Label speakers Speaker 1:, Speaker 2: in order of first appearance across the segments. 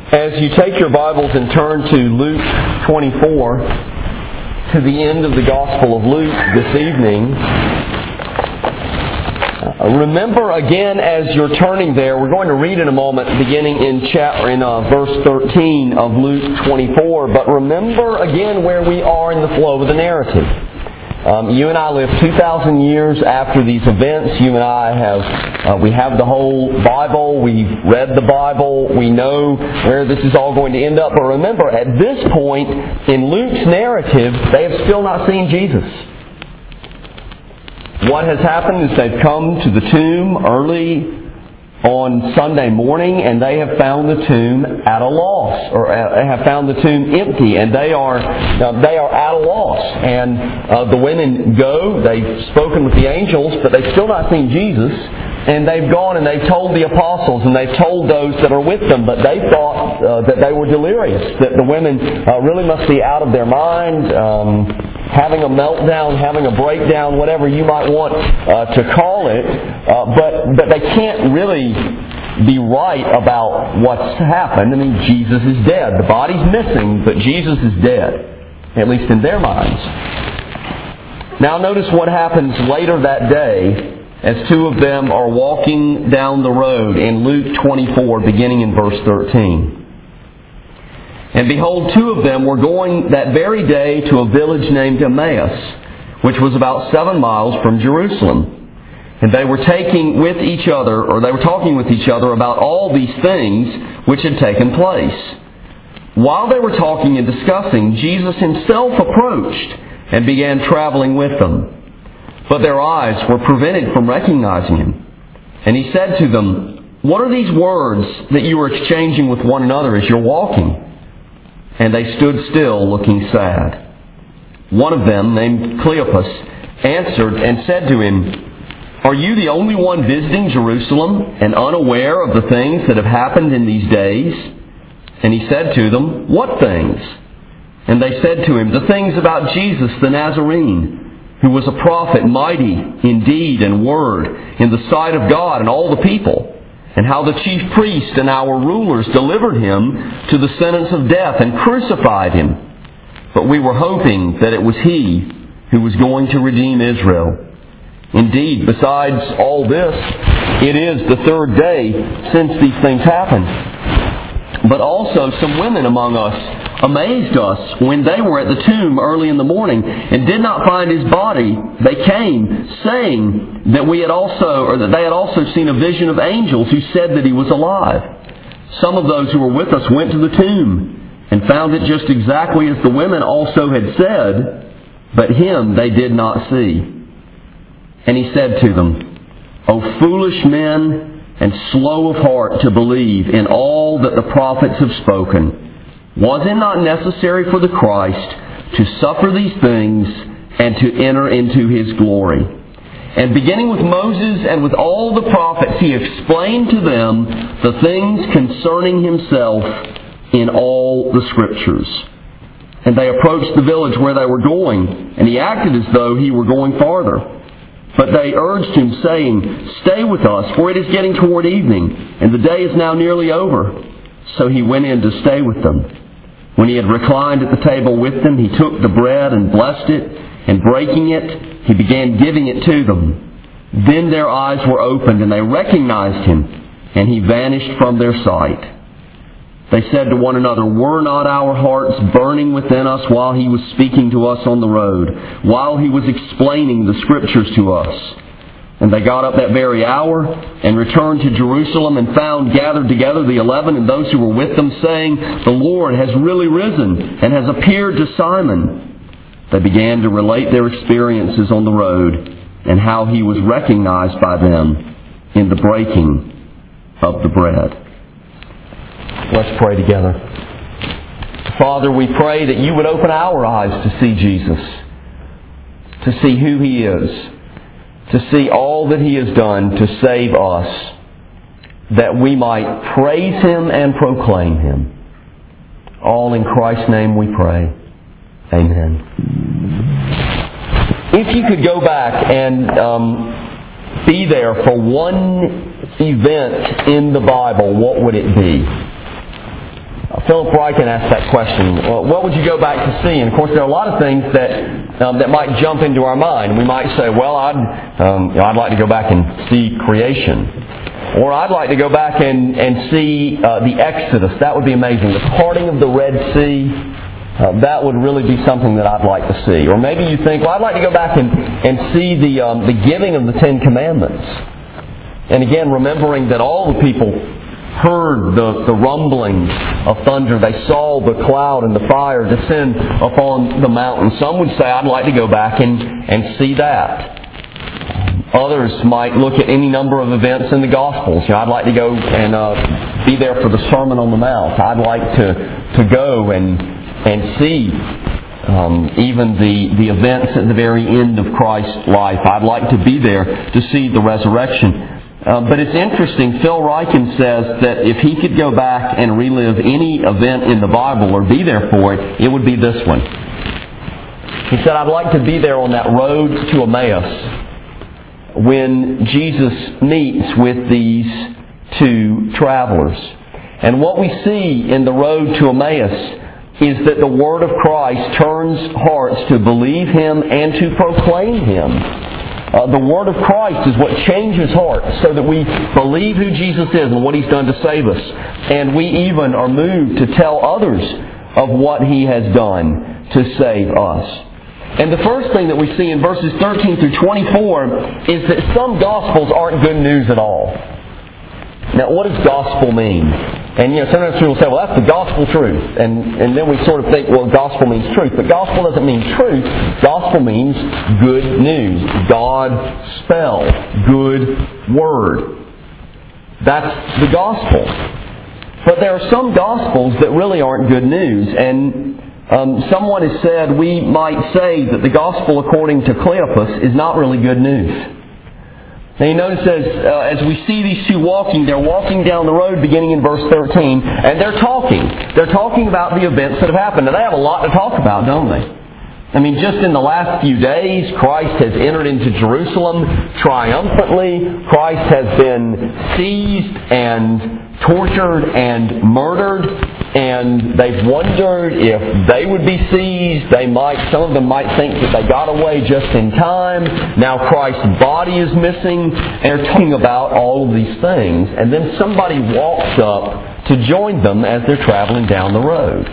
Speaker 1: As you take your Bibles and turn to Luke 24, to the end of the Gospel of Luke this evening, remember again as you're turning there, we're going to read in a moment beginning in verse 13 of Luke 24, but remember again where we are in the flow of the narrative. You and I live 2,000 years after these events. You and I we have the whole Bible. We've read the Bible. We know where this is all going to end up. But remember, at this point in Luke's narrative, they have still not seen Jesus. What has happened is they've come to the tomb early on Sunday morning, and they have found the tomb at a loss, or have found the tomb empty, and they are at a loss. And the women go, they've spoken with the angels, but they've still not seen Jesus. And they've gone and they've told the apostles, and they've told those that are with them, but they thought that they were delirious, that the women really must be out of their mind, having a meltdown, having a breakdown, whatever you might want to call it. But they can't really be right about what's happened. I mean, Jesus is dead. The body's missing, but Jesus is dead, at least in their minds. Now notice what happens later that day as two of them are walking down the road in Luke 24, beginning in verse 13. And behold, two of them were going that very day to a village named Emmaus, which was about 7 miles from Jerusalem. And they were talking with each other about all these things which had taken place. While they were talking and discussing, Jesus himself approached and began traveling with them. But their eyes were prevented from recognizing him. And he said to them, "What are these words that you are exchanging with one another as you're walking?" And they stood still, looking sad. One of them, named Cleopas, answered and said to him, "Are you the only one visiting Jerusalem and unaware of the things that have happened in these days?" And he said to them, "What things?" And they said to him, "The things about Jesus the Nazarene, who was a prophet, mighty in deed and word, in the sight of God and all the people, and how the chief priests and our rulers delivered him to the sentence of death and crucified him. But we were hoping that it was he who was going to redeem Israel. Indeed, besides all this, it is the third day since these things happened. But also some women among us amazed us when they were at the tomb early in the morning and did not find his body. They came saying that they had also seen a vision of angels who said that he was alive. Some of those who were with us went to the tomb and found it just exactly as the women also had said, but him they did not see." And he said to them, "O foolish men, and slow of heart to believe in all that the prophets have spoken. Was it not necessary for the Christ to suffer these things and to enter into his glory? And beginning with Moses and with all the prophets, he explained to them the things concerning himself in all the Scriptures." And they approached the village where they were going, and he acted as though he were going farther. But they urged him, saying, "Stay with us, for it is getting toward evening, and the day is now nearly over." So he went in to stay with them. When he had reclined at the table with them, he took the bread and blessed it, and breaking it, he began giving it to them. Then their eyes were opened, and they recognized him, and he vanished from their sight. They said to one another, "Were not our hearts burning within us while he was speaking to us on the road, while he was explaining the Scriptures to us?" And they got up that very hour and returned to Jerusalem and found gathered together the 11 and those who were with them, saying, "The Lord has really risen and has appeared to Simon." They began to relate their experiences on the road and how he was recognized by them in the breaking of the bread. Let's pray together. Father, we pray that you would open our eyes to see Jesus, to see who he is, to see all that he has done to save us, that we might praise him and proclaim him. All in Christ's name we pray. Amen. If you could go back and be there for one event in the Bible, what would it be? Philip Ryken asked that question. Well, what would you go back to see? And of course, there are a lot of things that might jump into our mind. We might say, well, I'd like to go back and see creation. Or I'd like to go back and see the Exodus. That would be amazing. The parting of the Red Sea. That would really be something that I'd like to see. Or maybe you think, well, I'd like to go back and see the giving of the Ten Commandments. And again, remembering that all the people heard the rumblings of thunder. They saw the cloud and the fire descend upon the mountain. Some would say, I'd like to go back and see that. Others might look at any number of events in the Gospels. I'd like to go and be there for the Sermon on the Mount. I'd like to go and see even the events at the very end of Christ's life. I'd like to be there to see the resurrection. But it's interesting, Phil Ryken says that if he could go back and relive any event in the Bible or be there for it, it would be this one. He said, I'd like to be there on that road to Emmaus when Jesus meets with these two travelers. And what we see in the road to Emmaus is that the Word of Christ turns hearts to believe Him and to proclaim Him. The Word of Christ is what changes hearts so that we believe who Jesus is and what He's done to save us. And we even are moved to tell others of what He has done to save us. And the first thing that we see in verses 13 through 24 is that some Gospels aren't good news at all. Now, what does gospel mean? And sometimes people say, well, that's the gospel truth. And then we sort of think, well, gospel means truth. But gospel doesn't mean truth. Gospel means good news. God spell. Good word. That's the gospel. But there are some gospels that really aren't good news. And someone has said we might say that the gospel according to Cleopas is not really good news. Now you notice as we see these two walking, they're walking down the road beginning in verse 13, and they're talking. They're talking about the events that have happened. And they have a lot to talk about, don't they? I mean, just in the last few days, Christ has entered into Jerusalem triumphantly. Christ has been seized and tortured and murdered. And they've wondered if they would be seized. Some of them might think that they got away just in time. Now Christ's body is missing. And they're talking about all of these things. And then somebody walks up to join them as they're traveling down the road.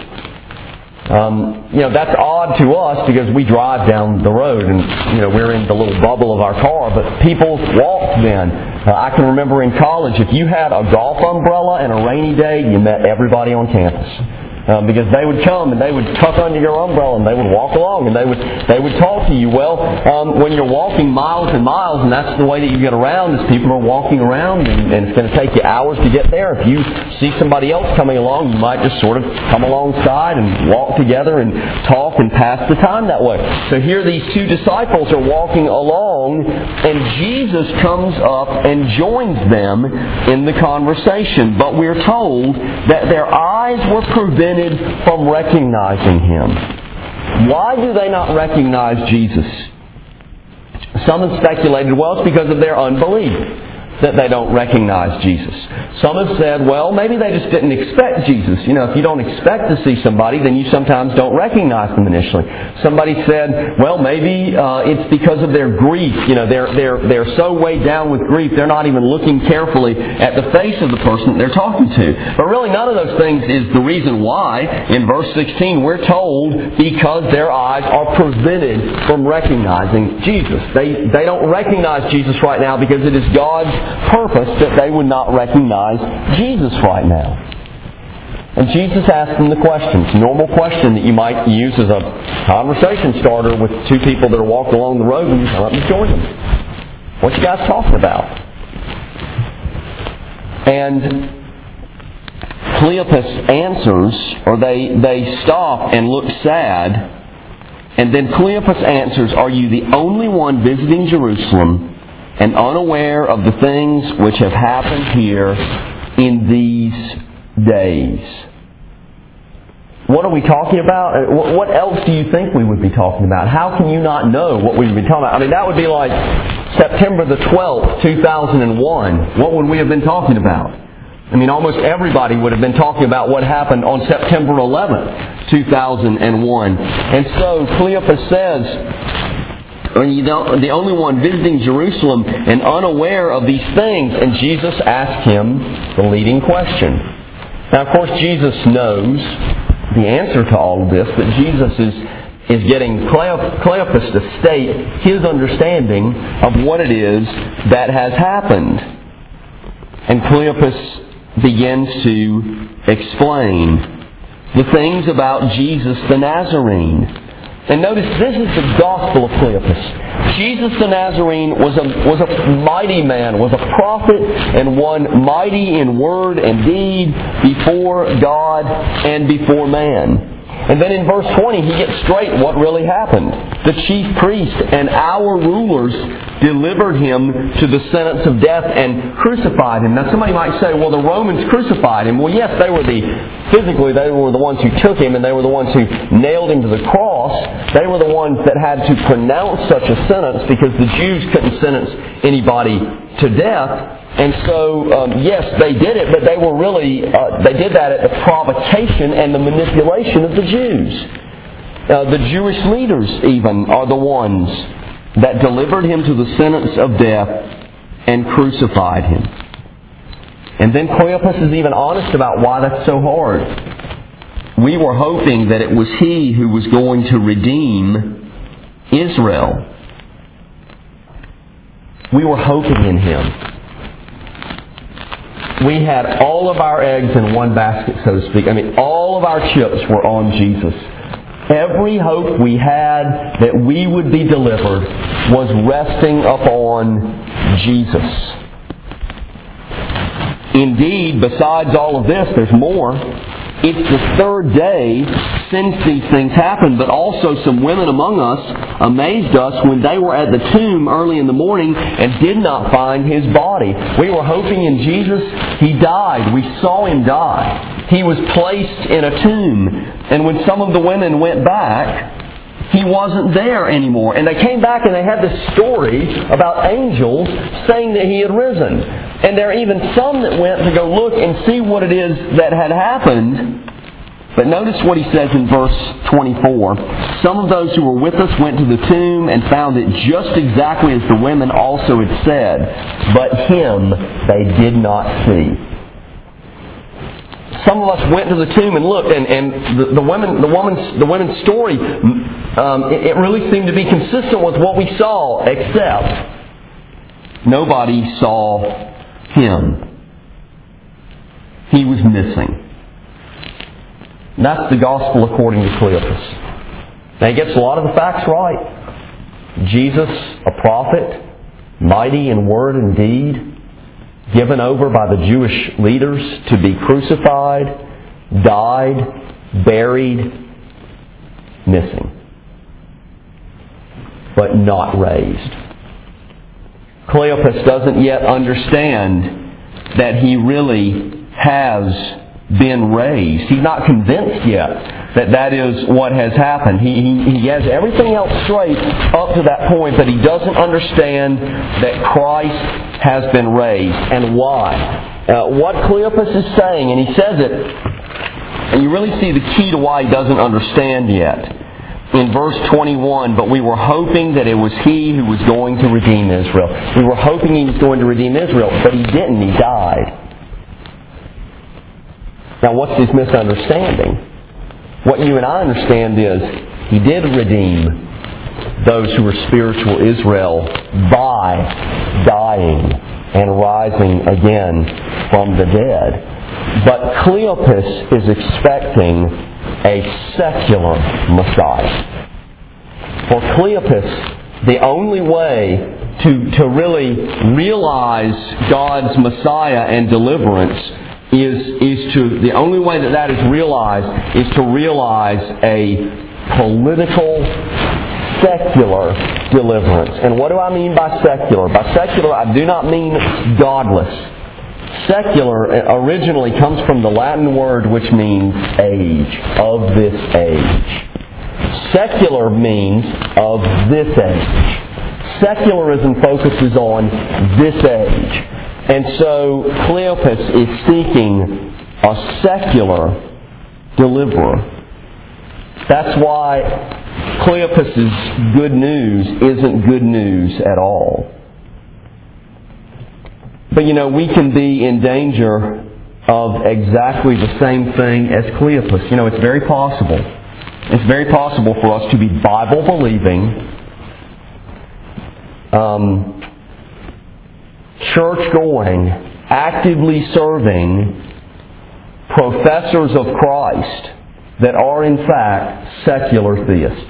Speaker 1: That's odd to us because we drive down the road and, we're in the little bubble of our car, but people walked then. I can remember in college, if you had a golf umbrella and a rainy day, you met everybody on campus. Because they would come and they would tuck under your umbrella and they would walk along and they would talk to you. Well, when you're walking miles and miles, and that's the way that you get around, is people are walking around and it's going to take you hours to get there. If you see somebody else coming along, you might just sort of come alongside and walk together and talk and pass the time that way. So here these two disciples are walking along and Jesus comes up and joins them in the conversation. But we're told that their eyes were prevented from recognizing Him. Why do they not recognize Jesus? Some have speculated, well, it's because of their unbelief that they don't recognize Jesus. Some have said, well, maybe they just didn't expect Jesus. If you don't expect to see somebody, then you sometimes don't recognize them initially. Somebody said, well, maybe it's because of their grief. They're so weighed down with grief, they're not even looking carefully at the face of the person that they're talking to. But really, none of those things is the reason why. In verse 16, we're told because their eyes are prevented from recognizing Jesus. They don't recognize Jesus right now because it is God's purpose that they would not recognize Jesus right now. And Jesus asked them the questions, normal question that you might use as a conversation starter with two people that are walking along the road when you come up and join them. What you guys talking about? And Cleopas answers, or they stop and look sad. And then Cleopas answers, are you the only one visiting Jerusalem and unaware of the things which have happened here in these days? What are we talking about? What else do you think we would be talking about? How can you not know what we would be talking about? I mean, that would be like September the 12th, 2001. What would we have been talking about? I mean, almost everybody would have been talking about what happened on September 11th, 2001. And so Cleopas says, the only one visiting Jerusalem and unaware of these things. And Jesus asked him the leading question. Now, of course, Jesus knows the answer to all of this, but Jesus is getting Cleopas to state his understanding of what it is that has happened. And Cleopas begins to explain the things about Jesus the Nazarene. And notice, this is the gospel of Cleopas. Jesus the Nazarene was a mighty man, was a prophet, and one mighty in word and deed before God and before man. And then in verse 20, he gets straight what really happened. The chief priest and our rulers delivered him to the sentence of death and crucified him. Now somebody might say, well, the Romans crucified him. Well, yes, they were the ones who took him, and they were the ones who nailed him to the cross. They were the ones that had to pronounce such a sentence because the Jews couldn't sentence anybody to death. And so, yes, they did it, but they were really, they did that at the provocation and the manipulation of the Jews. The Jewish leaders even are the ones that delivered him to the sentence of death and crucified him. And then Cleopas is even honest about why that's so hard. We were hoping that it was he who was going to redeem Israel. We were hoping in him. We had all of our eggs in one basket, so to speak. I mean, all of our chips were on Jesus. Every hope we had that we would be delivered was resting upon Jesus. Indeed, besides all of this, there's more. It's the third day since these things happened, but also some women among us amazed us when they were at the tomb early in the morning and did not find his body. We were hoping in Jesus. He died. We saw him die. He was placed in a tomb. And when some of the women went back, he wasn't there anymore. And they came back and they had this story about angels saying that he had risen. And there are even some that went to go look and see what it is that had happened. But notice what he says in verse 24. Some of those who were with us went to the tomb and found it just exactly as the women also had said. But him they did not see. Some of us went to the tomb and looked, and the woman's story, it really seemed to be consistent with what we saw, except nobody saw him. He was missing. That's the gospel according to Cleopas. Now he gets a lot of the facts right. Jesus, a prophet, mighty in word and deed, given over by the Jewish leaders to be crucified, died, buried, missing, but not raised. Cleopas doesn't yet understand that he really has been raised. He's not convinced yet that that is what has happened. He has everything else straight up to that point, but he doesn't understand that Christ has been raised and why. What Cleopas is saying, and he says it, and you really see the key to why he doesn't understand yet. In verse 21, but we were hoping that it was he who was going to redeem Israel. We were hoping he was going to redeem Israel, but he didn't. He died. Now, what's his misunderstanding? What you and I understand is he did redeem those who were spiritual Israel by dying and rising again from the dead. But Cleopas is expecting a secular Messiah. For Cleopas, the only way to really realize God's Messiah and deliverance the only way that is realized is to realize a political, secular deliverance. And what do I mean by secular? By secular, I do not mean godless. Secular originally comes from the Latin word which means age, of this age. Secular means of this age. Secularism focuses on this age. And so Cleopas is seeking a secular deliverer. That's why Cleopas's good news isn't good news at all. But we can be in danger of exactly the same thing as Cleopas. It's very possible. It's very possible for us to be Bible-believing, church-going, actively serving professors of Christ that are in fact secular theists.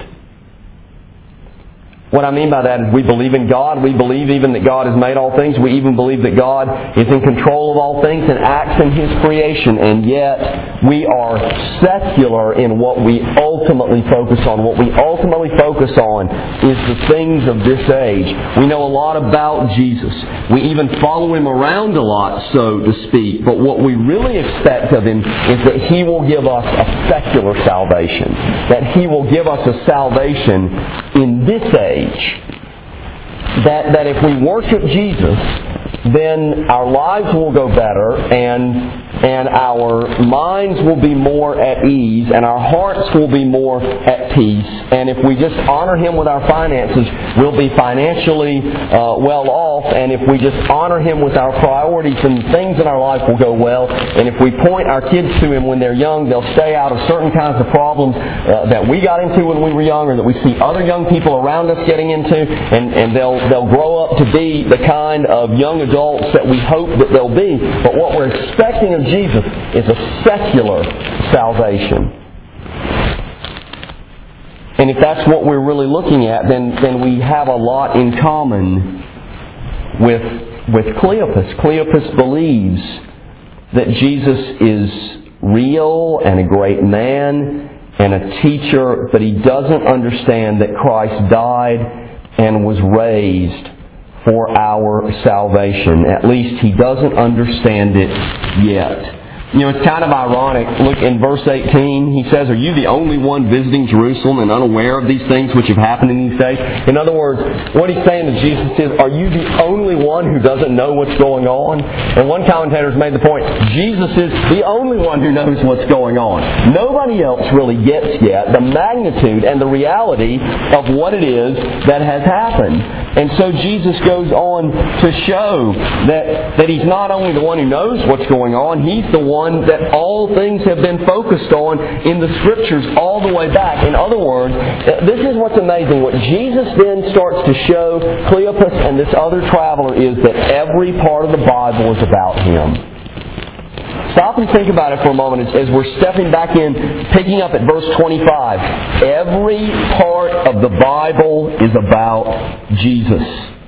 Speaker 1: What I mean by that is we believe in God. We believe even that God has made all things. We even believe that God is in control of all things and acts in His creation. And yet we are secular in what we ultimately focus on. What we ultimately focus on is the things of this age. We know a lot about Jesus. We even follow Him around a lot, so to speak. But what we really expect of Him is that He will give us a secular salvation. That He will give us a salvation in this age. That if we worship Jesus, then our lives will go better and our minds will be more at ease and our hearts will be more at peace. And if we just honor Him with our finances, we'll be financially well off. And if we just honor Him with our priorities, then things in our life will go well. And if we point our kids to Him when they're young, they'll stay out of certain kinds of problems that we got into when we were young or that we see other young people around us getting into. And they'll grow up to be the kind of young adults that we hope that they'll be. But what we're expecting of Jesus is a secular salvation. And if that's what we're really looking at, then we have a lot in common with Cleopas. Cleopas believes that Jesus is real and a great man and a teacher, but he doesn't understand that Christ died and was raised for our salvation. At least he doesn't understand it yet. It's kind of ironic. Look, in verse 18, he says, "Are you the only one visiting Jerusalem and unaware of these things which have happened in these days?" In other words, what he's saying to Jesus is, are you the only one who doesn't know what's going on? And one commentator has made the point, Jesus is the only one who knows what's going on. Nobody else really gets yet the magnitude and the reality of what it is that has happened. And so Jesus goes on to show that He's not only the one who knows what's going on, He's the one that all things have been focused on in the Scriptures all the way back. In other words, this is what's amazing. What Jesus then starts to show Cleopas and this other traveler is that every part of the Bible is about Him. Stop and think about it for a moment as we're stepping back in, picking up at verse 25. Every part of the Bible is about Jesus.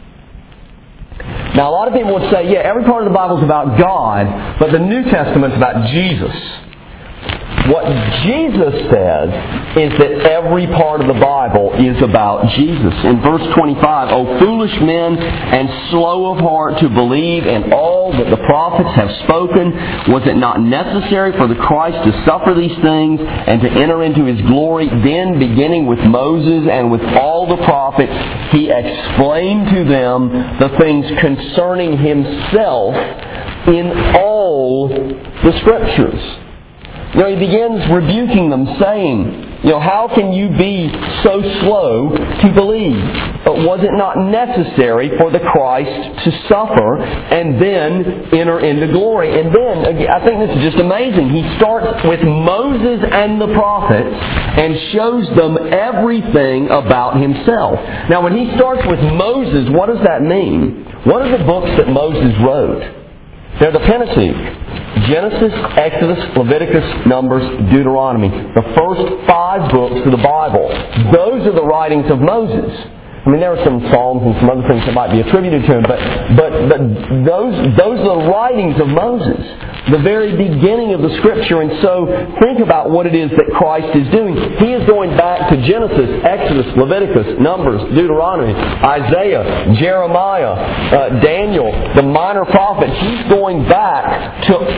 Speaker 1: Now, a lot of people would say, yeah, every part of the Bible is about God, but the New Testament's about Jesus. What Jesus says is that every part of the Bible is about Jesus. In verse 25, "O foolish men and slow of heart to believe in all that the prophets have spoken, was it not necessary for the Christ to suffer these things and to enter into His glory? Then, beginning with Moses and with all the prophets, He explained to them the things concerning Himself in all the Scriptures." He begins rebuking them, saying, how can you be so slow to believe? But was it not necessary for the Christ to suffer and then enter into glory? And then, I think this is just amazing. He starts with Moses and the prophets and shows them everything about Himself. Now, when he starts with Moses, what does that mean? What are the books that Moses wrote? They're the Pentateuch. Genesis, Exodus, Leviticus, Numbers, Deuteronomy. The first 5 books of the Bible. Those are the writings of Moses. There are some Psalms and some other things that might be attributed to him, but those are the writings of Moses, the very beginning of the Scripture. And so think about what it is that Christ is doing. He is going back to Genesis, Exodus, Leviticus, Numbers, Deuteronomy, Isaiah, Jeremiah, Daniel, the minor prophets. He's going back to all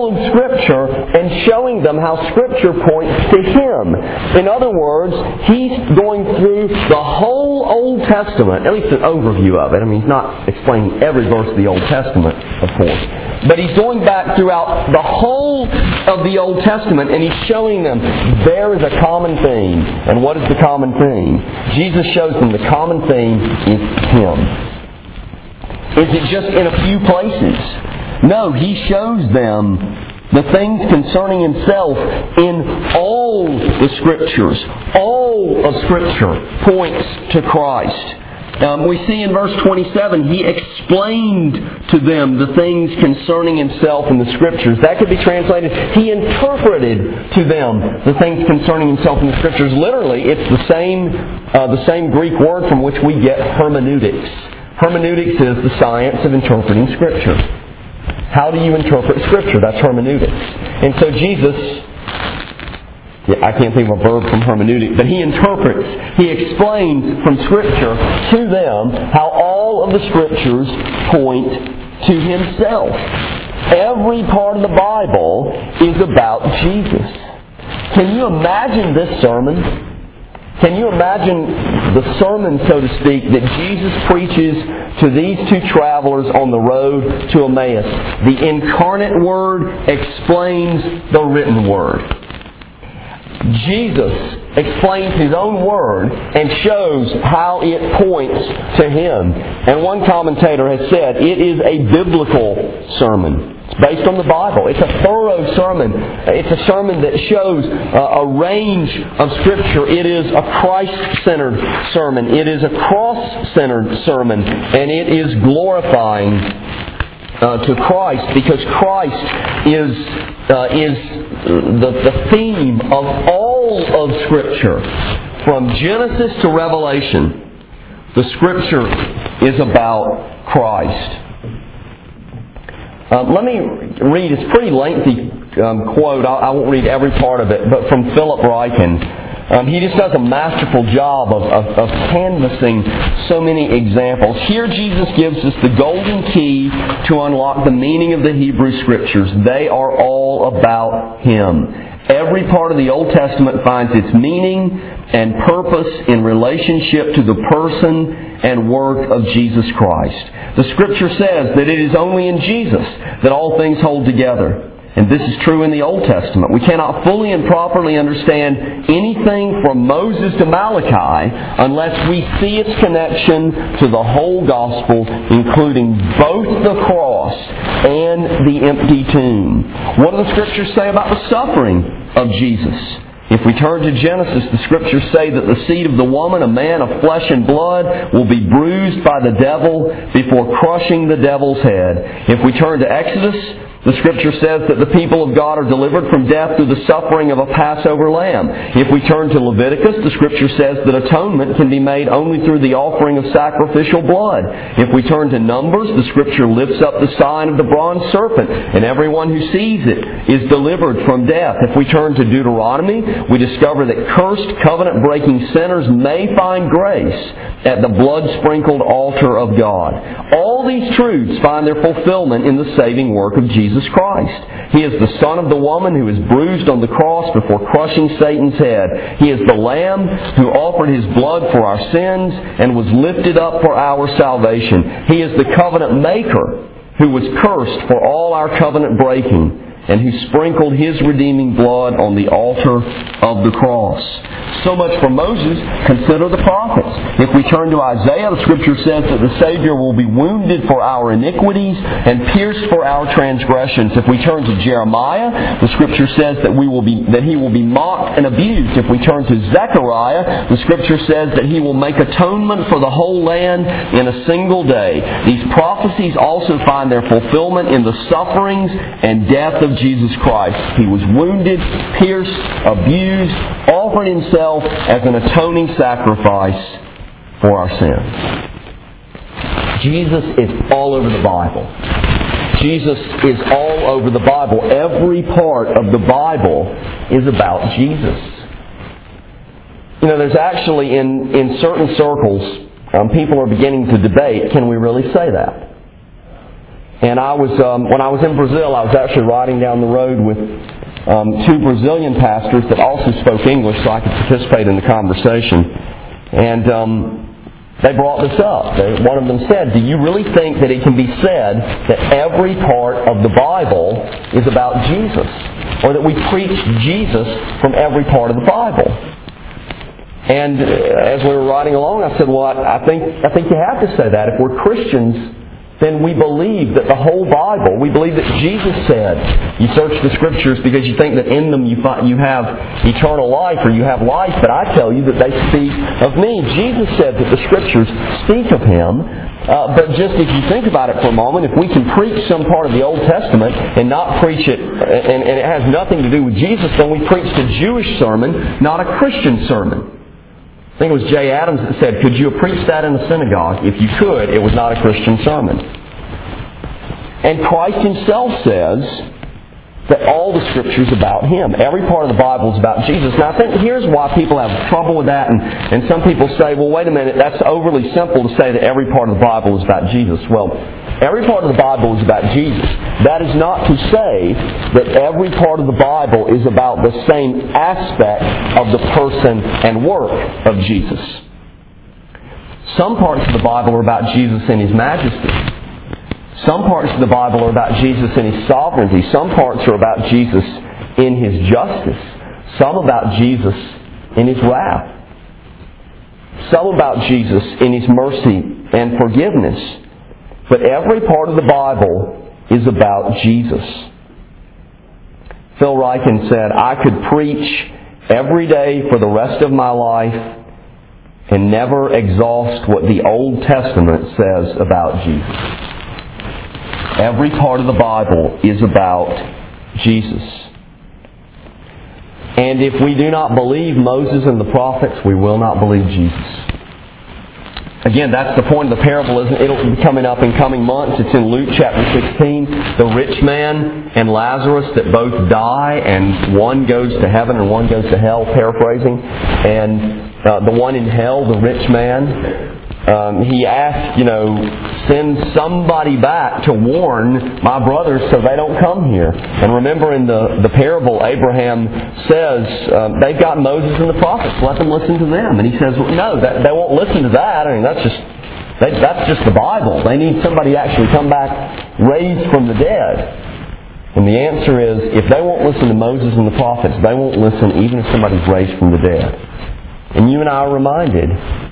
Speaker 1: all of Scripture and showing them how Scripture points to Him. In other words, He's going through the whole Old Testament, at least an overview of it. I mean, He's not explaining every verse of the Old Testament, of course. But He's going back throughout the whole of the Old Testament and He's showing them there is a common theme. And what is the common theme? Jesus shows them the common theme is Him. Is it just in a few places? No, He shows them the things concerning Himself in all the Scriptures. All of Scripture points to Christ. We see in verse 27, He explained to them the things concerning Himself in the Scriptures. That could be translated, He interpreted to them the things concerning Himself in the Scriptures. Literally, it's the same Greek word from which we get hermeneutics. Hermeneutics is the science of interpreting Scripture. How do you interpret Scripture? That's hermeneutics. And so Jesus, I can't think of a verb from hermeneutic, but He interprets, He explains from Scripture to them how all of the Scriptures point to Himself. Every part of the Bible is about Jesus. Can you imagine this sermon? Can you imagine the sermon, so to speak, that Jesus preaches to these two travelers on the road to Emmaus? The incarnate Word explains the written Word. Jesus explains His own Word and shows how it points to Him. And one commentator has said, it is a biblical sermon. It's based on the Bible. It's a thorough sermon. It's a sermon that shows a range of Scripture. It is a Christ-centered sermon. It is a cross-centered sermon. And it is glorifying to Christ, because Christ is the theme of all of Scripture. From Genesis to Revelation, the Scripture is about Christ. Let me read, it's a pretty lengthy quote. I won't read every part of it, but from Philip Ryken. He just does a masterful job of canvassing so many examples. Here Jesus gives us the golden key to unlock the meaning of the Hebrew Scriptures. They are all about Him. Every part of the Old Testament finds its meaning and purpose in relationship to the person and work of Jesus Christ. The Scripture says that it is only in Jesus that all things hold together. And this is true in the Old Testament. We cannot fully and properly understand anything from Moses to Malachi unless we see its connection to the whole gospel, including both the cross and the empty tomb. What do the Scriptures say about the suffering of Jesus? If we turn to Genesis, the Scriptures say that the seed of the woman, a man of flesh and blood, will be bruised by the devil before crushing the devil's head. If we turn to Exodus, the Scripture says that the people of God are delivered from death through the suffering of a Passover lamb. If we turn to Leviticus, the Scripture says that atonement can be made only through the offering of sacrificial blood. If we turn to Numbers, the Scripture lifts up the sign of the bronze serpent, and everyone who sees it is delivered from death. If we turn to Deuteronomy, we discover that cursed, covenant-breaking sinners may find grace at the blood-sprinkled altar of God. All these truths find their fulfillment in the saving work of Jesus Christ. He is the Son of the woman who is bruised on the cross before crushing Satan's head. He is the Lamb who offered His blood for our sins and was lifted up for our salvation. He is the covenant maker who was cursed for all our covenant breaking, and who sprinkled His redeeming blood on the altar of the cross. So much for Moses. Consider the prophets. If we turn to Isaiah, the Scripture says that the Savior will be wounded for our iniquities and pierced for our transgressions. If we turn to Jeremiah, the Scripture says that He will be mocked and abused. If we turn to Zechariah, the Scripture says that He will make atonement for the whole land in a single day. These prophecies also find their fulfillment in the sufferings and death of Jesus Christ. He was wounded, pierced, abused, offered Himself as an atoning sacrifice for our sins. Jesus is all over the Bible. Jesus is all over the Bible. Every part of the Bible is about Jesus. You know, there's actually in certain circles, people are beginning to debate, can we really say that? And when I was in Brazil, I was actually riding down the road with two Brazilian pastors that also spoke English so I could participate in the conversation. And they brought this up. One of them said, do you really think that it can be said that every part of the Bible is about Jesus? Or that we preach Jesus from every part of the Bible? And as we were riding along, I said, well, I think you have to say that. If we're Christians, then we believe that the whole Bible, we believe that Jesus said, you search the Scriptures because you think that in them you have eternal life or you have life, but I tell you that they speak of me. Jesus said that the Scriptures speak of Him, but just if you think about it for a moment, if we can preach some part of the Old Testament and not preach it, and it has nothing to do with Jesus, then we preached a Jewish sermon, not a Christian sermon. I think it was Jay Adams that said, could you have preached that in the synagogue? If you could, it was not a Christian sermon. And Christ Himself says that all the Scripture is about Him. Every part of the Bible is about Jesus. Now I think here's why people have trouble with that, and some people say, well, wait a minute, that's overly simple to say that every part of the Bible is about Jesus. Well, every part of the Bible is about Jesus. That is not to say that every part of the Bible is about the same aspect of the person and work of Jesus. Some parts of the Bible are about Jesus in His majesty. Some parts of the Bible are about Jesus in His sovereignty. Some parts are about Jesus in His justice. Some about Jesus in His wrath. Some about Jesus in His mercy and forgiveness. But every part of the Bible is about Jesus. Phil Ryken said, I could preach every day for the rest of my life and never exhaust what the Old Testament says about Jesus. Every part of the Bible is about Jesus. And if we do not believe Moses and the prophets, we will not believe Jesus. Again, that's the point of the parable, isn't it? It'll be coming up in coming months. It's in Luke chapter 16. The rich man and Lazarus that both die, and one goes to heaven and one goes to hell, paraphrasing. And the one in hell, the rich man, he asked, send somebody back to warn my brothers so they don't come here. And remember in the parable, Abraham says, they've got Moses and the prophets, let them listen to them. And he says, well, no, they won't listen to that. I mean, that's just the Bible. They need somebody to actually come back raised from the dead. And the answer is, if they won't listen to Moses and the prophets, they won't listen even if somebody's raised from the dead. And you and I are reminded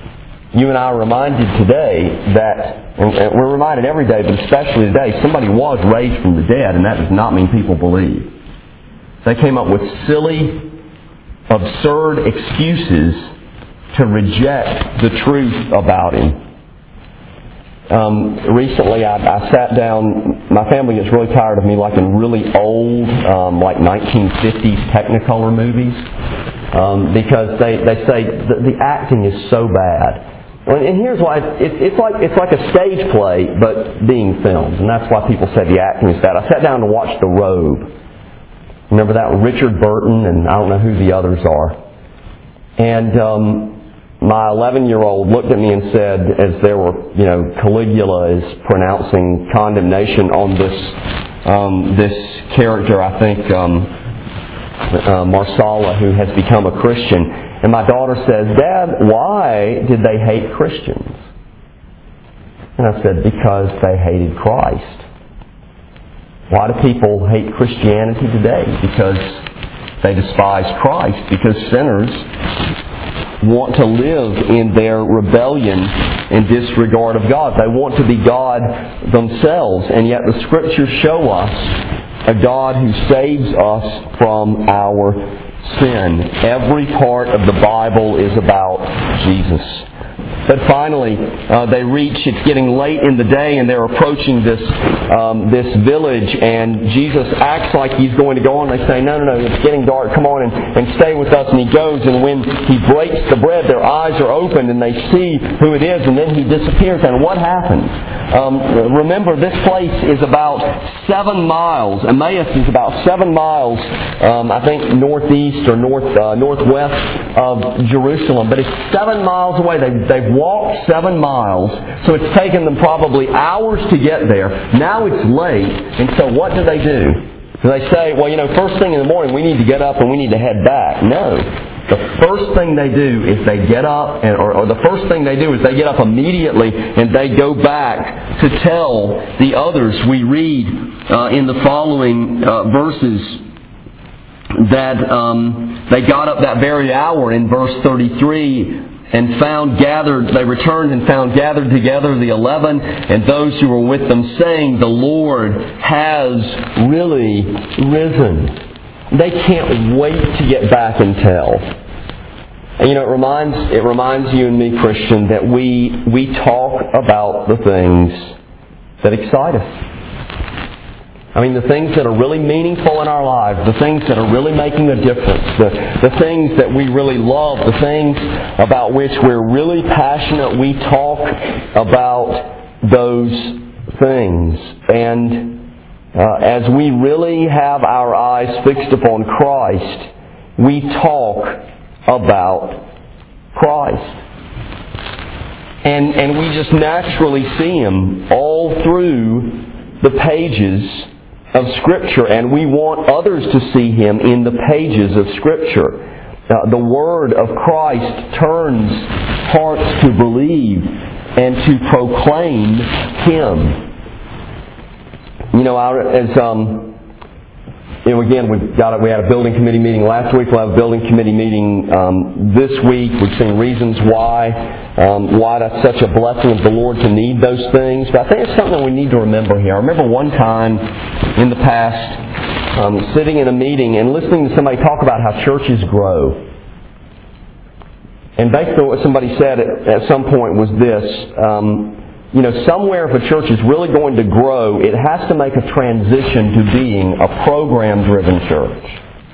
Speaker 1: today that, and we're reminded every day, but especially today, somebody was raised from the dead, and that does not mean people believe. They came up with silly, absurd excuses to reject the truth about Him. Recently, I sat down. My family gets really tired of me liking really old, like 1950s Technicolor movies, because they say the acting is so bad. And here's why: it's like a stage play, but being filmed, and that's why people say the acting is bad. I sat down to watch The Robe. Remember that? Richard Burton, and I don't know who the others are. And my 11-year-old looked at me and said, as there were, Caligula is pronouncing condemnation on this character, I think, Marsala, who has become a Christian. And my daughter says, Dad, why did they hate Christians? And I said, because they hated Christ. Why do people hate Christianity today? Because they despise Christ. Because sinners want to live in their rebellion and disregard of God. They want to be God themselves. And yet the Scriptures show us a God who saves us from our sin. Every part of the Bible is about Jesus. But finally, it's getting late in the day, and they're approaching this village, and Jesus acts like He's going to go on. They say, no, it's getting dark, come on and stay with us. And He goes, and when He breaks the bread, their eyes are opened, and they see who it is, and then He disappears. And what happens? remember, this place is about 7 miles. Emmaus is about 7 miles, I think, northeast or northwest of Jerusalem. But it's 7 miles away. They've walked 7 miles, so it's taken them probably hours to get there. Now it's late, and so what do? Do they say, well, first thing in the morning we need to get up and we need to head back? No. The first thing they do is they get up, or the first thing they do is they get up immediately and they go back to tell the others. We read in the following verses that they got up that very hour in verse 33 and they returned and found gathered together the 11 and those who were with them, saying, the Lord has really risen. They can't wait to get back and tell. And it reminds you and me, Christian, that we talk about the things that excite us. I mean, the things that are really meaningful in our lives, the things that are really making a difference, the things that we really love, the things about which we're really passionate, we talk about those things. And as we really have our eyes fixed upon Christ, we talk about Christ. And we just naturally see Him all through the pages of Scripture, and we want others to see Him in the pages of Scripture. The Word of Christ turns hearts to believe and to proclaim Him. Again, we had a building committee meeting last week. We'll have a building committee meeting this week. We've seen reasons why that's such a blessing of the Lord to need those things. But I think it's something we need to remember here. I remember one time in the past sitting in a meeting and listening to somebody talk about how churches grow. And basically what somebody said at some point was this. Somewhere if a church is really going to grow, it has to make a transition to being a program-driven church.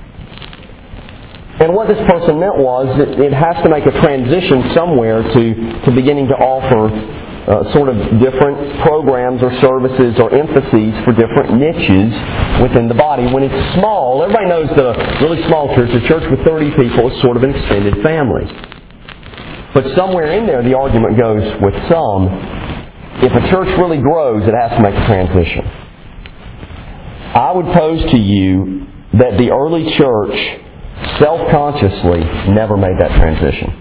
Speaker 1: And what this person meant was that it has to make a transition somewhere to beginning to offer sort of different programs or services or emphases for different niches within the body. When it's small, everybody knows that a really small church, a church with 30 people, is sort of an extended family. But somewhere in there, the argument goes with some, if a church really grows, it has to make a transition. I would pose to you that the early church self-consciously never made that transition.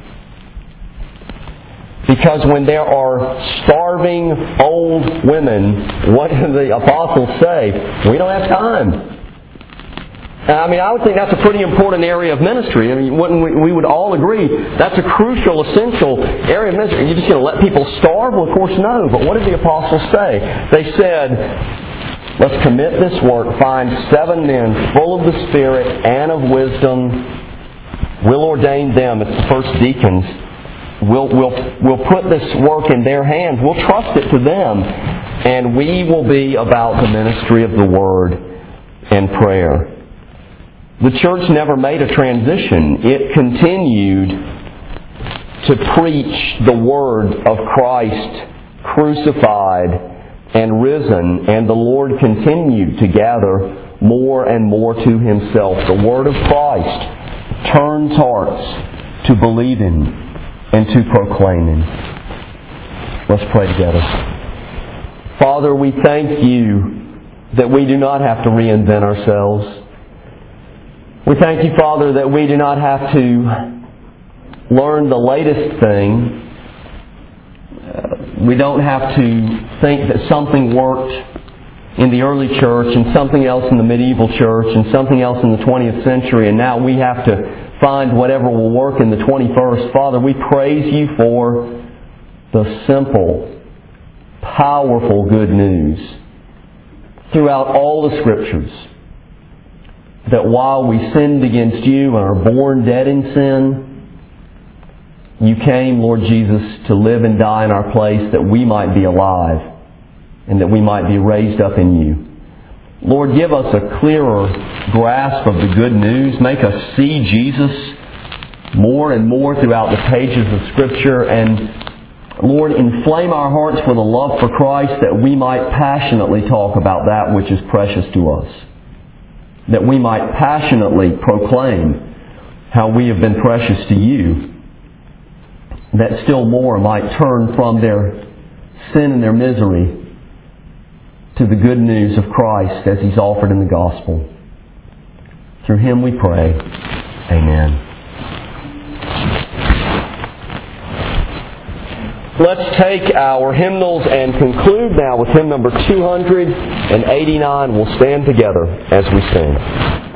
Speaker 1: Because when there are starving old women, what do the apostles say? We don't have time. I would think that's a pretty important area of ministry. We would all agree that's a crucial, essential area of ministry. Are you just going to let people starve? Well, of course, no. But what did the apostles say? They said, let's commit this work, find 7 men full of the Spirit and of wisdom. We'll ordain them as the first deacons. We'll put this work in their hands. We'll trust it to them. And we will be about the ministry of the Word and prayer. The church never made a transition. It continued to preach the Word of Christ crucified and risen, and the Lord continued to gather more and more to Himself. The Word of Christ turns hearts to believe in and to proclaim Him. Let's pray together. Father, we thank You that we do not have to reinvent ourselves. We thank You, Father, that we do not have to learn the latest thing. We don't have to think that something worked in the early church and something else in the medieval church and something else in the 20th century, and now we have to find whatever will work in the 21st. Father, we praise You for the simple, powerful good news throughout all the Scriptures, that while we sinned against You and are born dead in sin, You came, Lord Jesus, to live and die in our place that we might be alive and that we might be raised up in You. Lord, give us a clearer grasp of the good news. Make us see Jesus more and more throughout the pages of Scripture, and Lord, inflame our hearts with a love for Christ that we might passionately talk about that which is precious to us. That we might passionately proclaim how we have been precious to You. That still more might turn from their sin and their misery to the good news of Christ as He's offered in the gospel. Through Him we pray. Amen. Let's take our hymnals and conclude now with hymn number 289. We'll stand together as we sing.